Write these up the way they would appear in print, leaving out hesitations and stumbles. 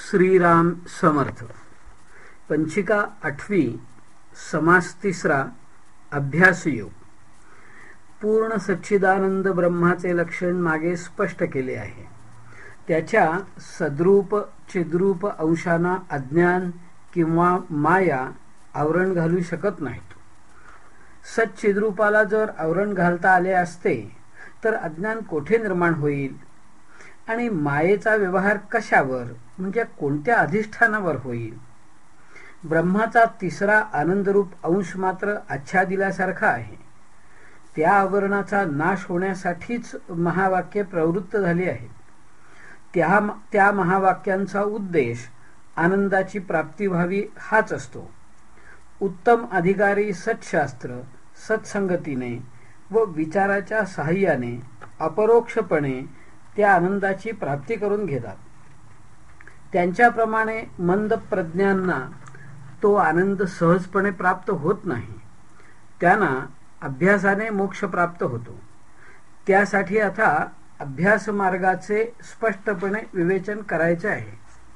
श्रीराम समर्थ. पंचिका 8वी, समास 3, अभ्यासयोग. पूर्ण सच्चिदानंद ब्रह्माचे लक्षण मागे स्पष्ट केले आहे. त्याच्या सद्रूप चिद्रूप अंशांना अज्ञान किंवा माया आवरण घालू शकत नाहीत. सच्चिद्रूपाला जर आवरण घालता आले असते तर अज्ञान कोठे निर्माण होईल आणि मायेचा व्यवहार कशावर म्हणजे कोणत्या अधिष्ठानावर होईल. ब्रह्माचा तिसरा आनंदरूप अंश मात्र आच्छादिल्यासारखा आहे. त्या आवरणाचा नाश होण्यासाठीच महावाक्ये प्रवृत्त झाली आहेत. त्या महावाक्यांचा उद्देश आनंदाची प्राप्ती व्हावी हाच असतो. उत्तम अधिकारी सत्शास्त्र सत्संगतीने व विचाराच्या साहाय्याने अपरोक्षपणे त्या आनंदाची प्राप्ती करून घेतात. त्यांच्याप्रमाणे मंद प्रज्ञांना तो आनंद सहजपणे प्राप्त होत नाही. त्यांना अभ्यासाने मोक्ष प्राप्त होतो. त्यासाठी आता अभ्यास मार्गाचे स्पष्टपणे विवेचन करायचे आहे.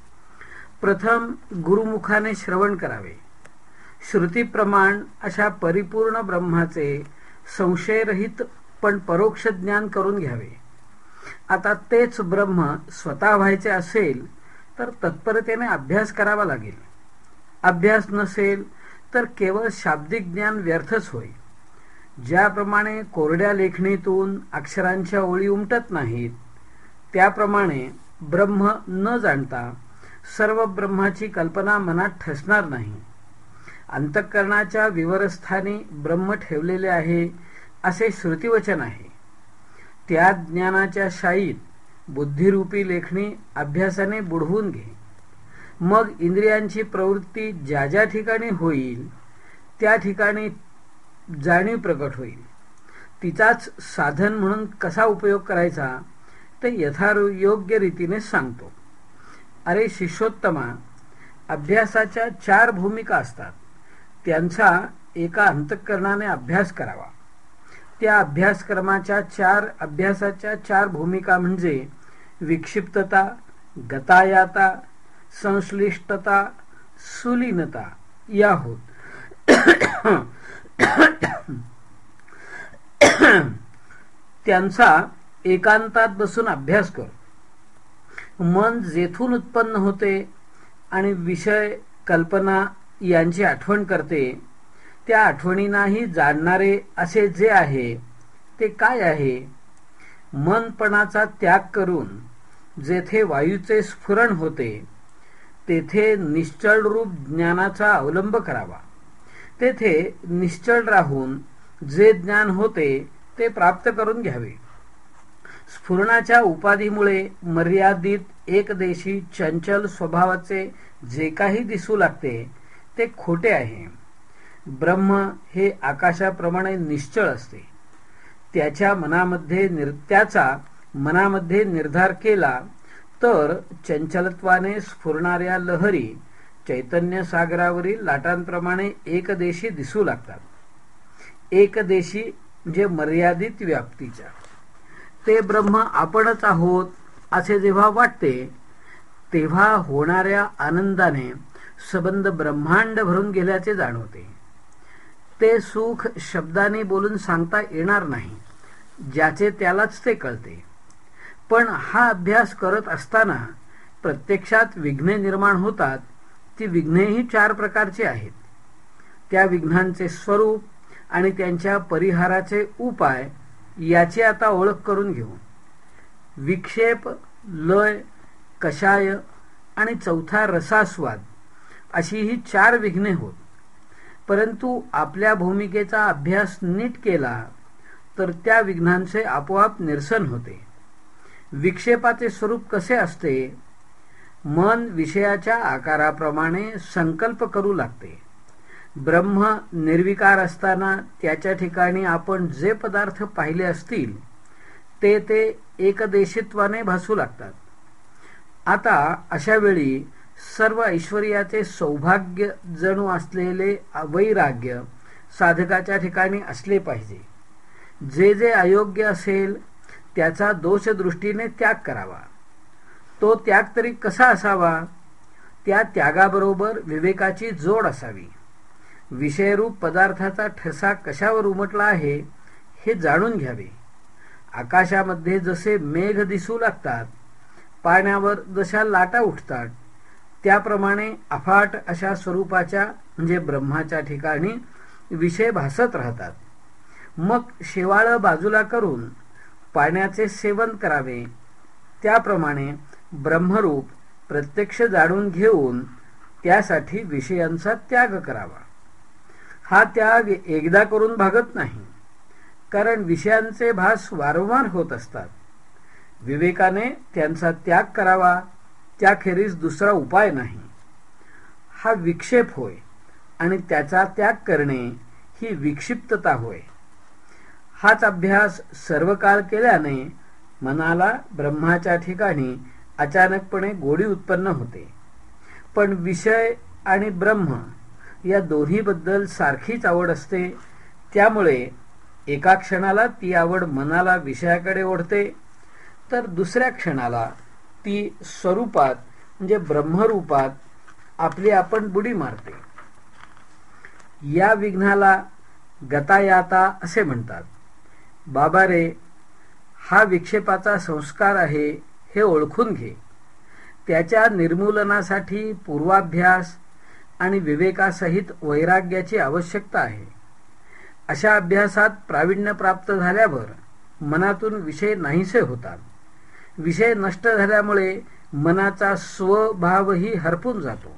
प्रथम गुरुमुखाने श्रवण करावे. श्रुतीप्रमाण अशा परिपूर्ण ब्रह्माचे संशयरहित पण परोक्ष ज्ञान करून घ्यावे. आता तेच ब्रह्म स्वतः व्हायचे असेल तर तत्परतेने अभ्यास करावा लागेल. अभ्यास नसेल तर केवळ शाब्दिक ज्ञान व्यर्थच होईल. ज्याप्रमाणे कोरड्या लेखणीतून अक्षरांच्या ओळी उमटत नाहीत त्याप्रमाणे ब्रह्म न जाणता सर्व ब्रह्माची कल्पना मनात ठसणार नाही. अंतःकरणाच्या विवरस्थानी ब्रह्म ठेवलेले आहे असे श्रुतिवचन आहे. त्या ज्ञानाच्या शाईत बुद्धिरूपी लेखणी अभ्यासाने बुडवून घे. मग इंद्रियांची प्रवृत्ती ज्या ज्या ठिकाणी होईल त्या ठिकाणी जाणीव प्रकट होईल. तिचाच साधन म्हणून कसा उपयोग करायचा ते यथायोग्य रीतीने सांगतो. अरे शिष्योत्तमा, अभ्यासाच्या 4 भूमिका असतात. त्यांचा एका अंतःकरणाने अभ्यास करावा. त्या अभ्यासाच्या 4 भूमिका म्हणजे विक्षिप्तता, गतायाता, संश्लिष्टता, सुलीनता या होत. त्यांचा एकांतात बसून अभ्यास कर. मन जेथून उत्पन्न होते आणि विषय कल्पना यांची आठवण करते त्या आठवणींनाही जाणणारे असे जे आहे ते काय आहे. मनपणाचा त्याग करून जेथे वायूचे स्फुरण होते तेथे निश्चळ रूप ज्ञानाचा अवलंब करावा. तेथे निश्चळ राहून जे ज्ञान होते ते प्राप्त करून घ्यावे. स्फुरणाच्या उपाधीमुळे मर्यादित एकदेशी चंचल स्वभावाचे जे काही दिसू लागते ते खोटे आहे. ब्रह्म हे आकाशाप्रमाणे निश्चळ असते. त्याचा मनामध्ये निर्धार केला तर चंचलत्वाने स्फुरणाऱ्या लहरी चैतन्य सागरावरील लाटांप्रमाणे एकदेशी दिसू लागतात. एकदेशी म्हणजे मर्यादित व्याप्तीच्या. ते ब्रह्म आपणच आहोत असे जेव्हा वाटते तेव्हा होणाऱ्या आनंदाने सबंध ब्रह्मांड भरून गेल्याचे जाणवते. ते सुख शब्दाने बोलून सांगता येणार नाही. ज्याचे त्यालाच ते कळते. पण हा अभ्यास करत असताना प्रत्यक्षात विघ्ने निर्माण होतात. ती विघ्नेही 4 प्रकारची आहेत. त्या विघ्नांचे स्वरूप आणि त्यांच्या परिहाराचे उपाय याची आता ओळख करून घेऊ. विक्षेप, लय, कषाय आणि चौथा रसास्वाद अशी ही 4 विघ्ने होत. परंतु आपल्या भूमिकेचा अभ्यास नीट केला तर त्या विघ्नांचे आपोआप निरसन होते. विक्षेपाचे स्वरूप कसे असते? मन विषयाच्या आकाराप्रमाणे संकल्प करू लागते. ब्रह्म निर्विकार असताना त्याच्या ठिकाणी आपण जे पदार्थ पाहिले असतील ते एकदेशित्वाने भासू लागतात. आता अशा वेळी सर्व ऐश्वर्याचे सौभाग्य जणू असलेले वैराग्य साधकाच्या ठिकाणी असले पाहिजे. जे जे अयोग्य असेल त्याचा दोषदृष्टीने त्याग करावा. तो त्याग तरी कसा असावा? त्या त्यागाबरोबर विवेकाची जोड असावी. विषयरूप पदार्थाचा ठसा कशावर उमटला आहे हे जाणून घ्यावे. आकाशामध्ये जसे मेघ दिसू लागतात, पाण्यावर जशा लाटा उठतात, त्याप्रमाणे अफाट अशा स्वरूपाच्या म्हणजे ब्रह्माच्या ठिकाणी विषय भासत राहतात. मग शेवाळं बाजूला करून पाण्याचे सेवन करावे. त्याप्रमाणे ब्रह्मरूप प्रत्यक्ष जाणून घेऊन त्यासाठी विषयांचा त्याग करावा. हा त्याग एकदा करून भागत नाही, कारण विषयांचे भास वारंवार होत असतात. विवेकाने त्यांचा त्याग करावा, त्याखेरीज दुसरा उपाय नाही. हा विक्षेप होय आणि त्याचा त्याग करणे ही विक्षिप्तता होय. हाच अभ्यास सर्व काळ केल्याने मनाला ब्रह्माच्या ठिकाणी अचानकपणे गोडी उत्पन्न होते. पण विषय आणि ब्रह्म या दोन्हीबद्दल सारखीच आवड असते. त्यामुळे एका क्षणाला ती आवड मनाला विषयाकडे ओढते, तर दुसऱ्या क्षणाला ती स्वरूपात म्हणजे ब्रह्मरूपात आपली आपण बुडी मारते. या विघ्नाला गतायाता असे म्हणतात. बाबा रे, हा विक्षेपाचा संस्कार आहे हे ओळखून घे. त्याच्या निर्मूलनासाठी पूर्वाभ्यास आणि विवेकासहित वैराग्याची आवश्यकता आहे. अशा अभ्यासात प्रावीण्य प्राप्त झाल्यावर मनातून विषय नाहीसे होतात. विषय नष्ट झाल्यामुळे मनाचा स्वभावही हरपून जातो.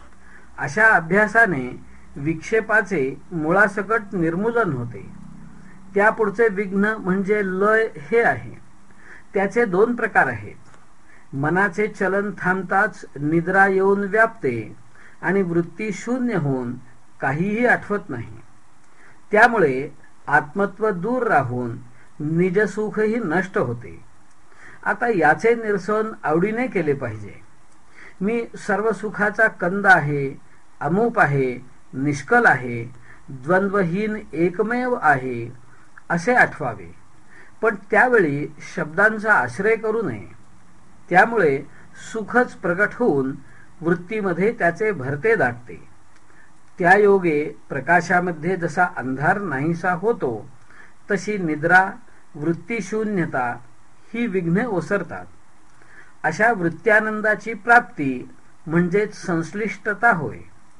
अशा अभ्यासाने विक्षेपाचे मुळासकट निर्मूलन होते. त्यापुढचे विघ्न म्हणजे लय हे आहे. त्याचे दोन प्रकार आहेत. मनाचे चलन थांबताच निद्रा येऊन व्यापते आणि वृत्ती शून्य होऊन काहीही आठवत नाही. त्यामुळे आत्मत्व दूर राहून निजसुखही नष्ट होते. आता याचे निरसन आवडीने केले पाहिजे. मी सर्व सुखाचा कंद आहे, अमूप आहे, निष्कल आहे, द्वंद्वहीन एकमेव आहे असे आठवावे. पण त्यावेळी शब्दांचा आश्रय करू नये. त्यामुळे सुखच प्रकट होऊन वृत्तीमध्ये त्याचे भरते दाटते. त्या योगे प्रकाशामध्ये जसा अंधार नाहीसा होतो, तशी निद्रा, वृत्तीशून्यता ही विघ्ने ओसरतात. अशा वृत्त्यानंदाची प्राप्ती म्हणजेच संश्लिष्टता होय.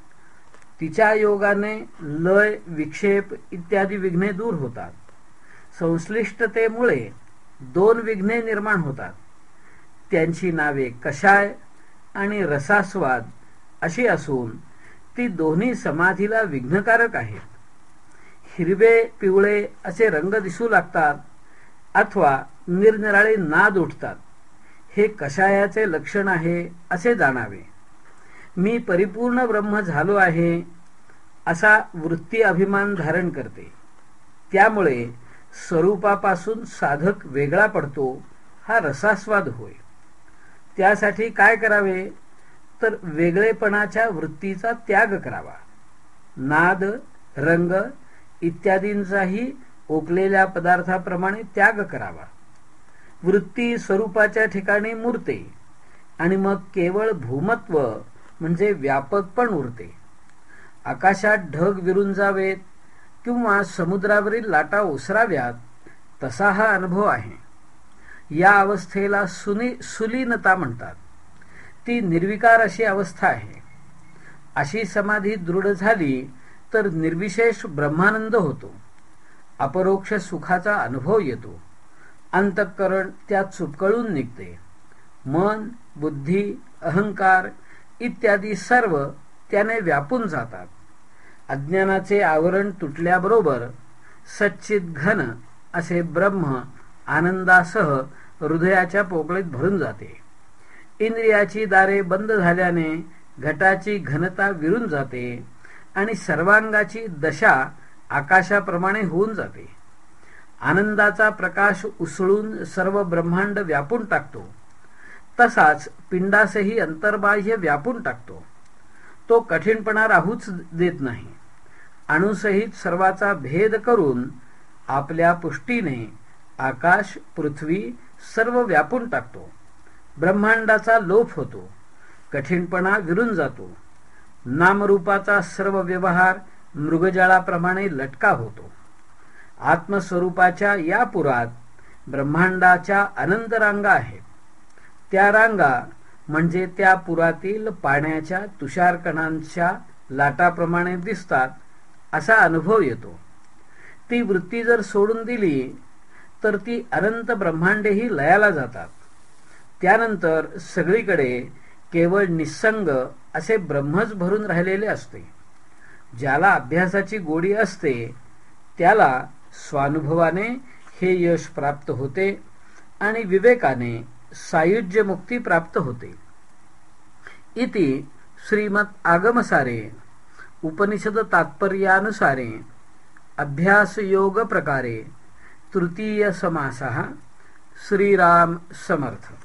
तिच्या योगाने लय, विक्षेप इत्यादी विघ्ने दूर होतात. संश्लिष्टतेमुळे दोन विघ्ने निर्माण होतात. त्यांची नावे कषाय आणि रसास्वाद अशी असून ती दोन्ही समाधीला विघ्नकारक आहेत. हिरवे, पिवळे असे रंग दिसू लागतात अथवा निरनिराळे नाद उठतात, हे कषायाचे लक्षण आहे असे जाणावे. मी परिपूर्ण ब्रह्म झालो आहे असा वृत्ती अभिमान धारण करते. त्यामुळे स्वरूपापासून साधक वेगळा पडतो. हा रसास्वाद होय. त्यासाठी काय करावे तर वेगळेपणाच्या वृत्तीचा त्याग करावा. नाद, रंग इत्यादींचाही ओकलेल्या पदार्थाप्रमाणे त्याग करावा. वृत्ती स्वरूपाच्या ठिकाणी मुरते आणि मग केवळ भूमत्व म्हणजे व्यापकपण उरते. आकाशात ढग विरून जावेत किंवा समुद्रावरील लाटा ओसराव्यात तसा हा अनुभव आहे. या अवस्थेला सुलीनता म्हणतात. ती निर्विकार अशी अवस्था आहे. अशी समाधी दृढ झाली तर निर्विशेष ब्रह्मानंद होतो. अपरोक्ष सुखाचा अनुभव येतो. अंतःकरण त्यात चुपकळून निघते. मन, बुद्धी, अहंकार इत्यादी सर्व त्याने व्यापून जातात. अज्ञानाचे आवरण तुटल्याबरोबर सच्चिद घन असे ब्रह्म आनंदासह हृदयाच्या पोकळीत भरून जाते. इंद्रियाची दारे बंद झाल्याने घटाची घनता विरून जाते आणि सर्वांगाची दशा आकाशाप्रमाणे होऊन जाते. आनंदाचा प्रकाश उसळून सर्व ब्रह्मांड व्यापून टाकतो. तसाच पिंडासही अंतर्बाह्य व्यापून टाकतो. तो कठीणपणा राहूच देत नाही. अणुसहित सर्वाचा भेद करून आपल्या पुष्टीने आकाश, पृथ्वी सर्व व्यापून टाकतो. ब्रह्मांडाचा लोप होतो. कठीणपणा विरून जातो. नामरूपाचा सर्व व्यवहार मृगजळाप्रमाणे लटका होतो. आत्मस्वरूपाच्या या पुरात ब्रह्मांडाच्या अनंत रांगा आहेत. त्या रांगा म्हणजे त्या पुरातील पाण्याच्या तुषारकणांच्या लाटाप्रमाणे दिसतात असा अनुभव येतो. ती वृत्ती जर सोडून दिली तर ती अनंत ब्रह्मांडेही लयाला जातात. त्यानंतर सगळीकडे केवळ निस्संग असे ब्रह्मच भरून राहिलेले असते. ज्याला अभ्यासाची गोडी असते त्याला स्वानुभवाने हे यश प्राप्त होते आणि विवेकाने सायुज्य मुक्ती प्राप्त होते. इति श्रीमद् आगमसारे उपनिषद तात्पर्यानुसारे अभ्यास योग प्रकारे तृतीय समासः. श्रीराम समर्थ.